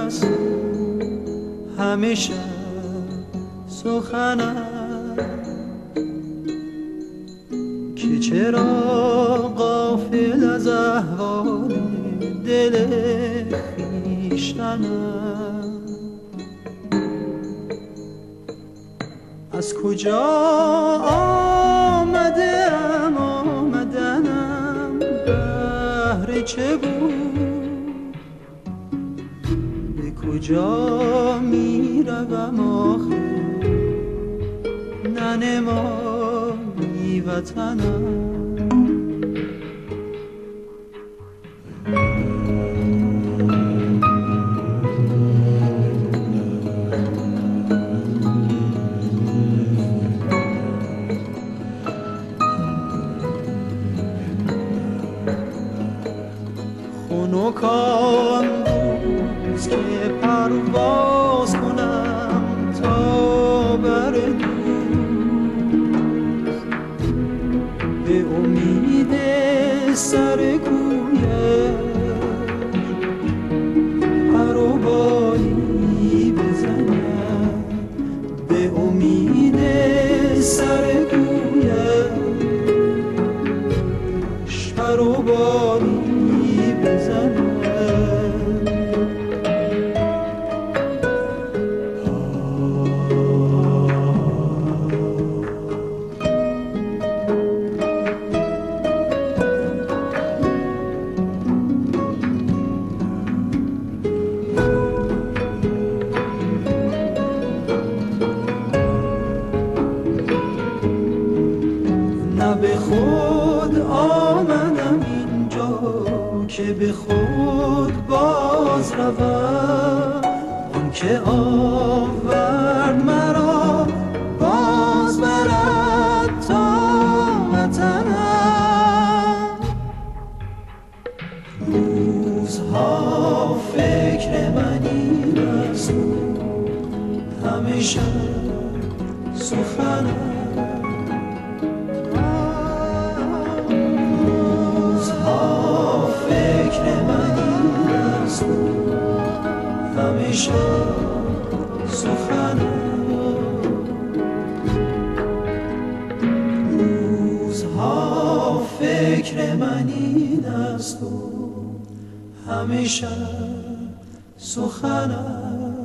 است همیشه سخنم که چرا غافل از احوال دل خویشتنم. از کجا آمدم آمدنم بهر چه بود، به کجا می روم آخر ننمایی وطنم. خنکان روز که پرواز کنم تا بر دوست، به امید سر کویش پر و بالی بزنم، به امید سر کویش پر و بالی بزنم. نه به خود آمدم اینجا که به خود باز روم، آن که آورد مرا باز برد تا وطنم. روزها فکر من این است همیشه سخنم. همیشه سخنم، روزها فکر من این است و همیشه سخنم.